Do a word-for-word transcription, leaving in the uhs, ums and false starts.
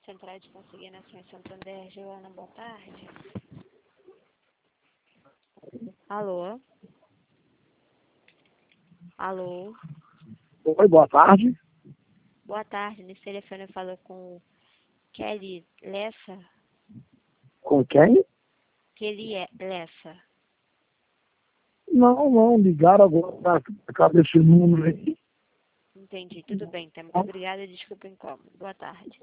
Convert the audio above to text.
Central de Consignação em Santander, Joana, boa tarde. Alô? Alô? Oi, boa tarde. Boa tarde, nesse telefone eu falo com Kelly Lessa. Com quem? Kelly Lessa. Não, não, ligaram agora para cá desse número aí. Entendi, tudo bem, tá? Muito obrigada e desculpa o incômodo. Boa tarde.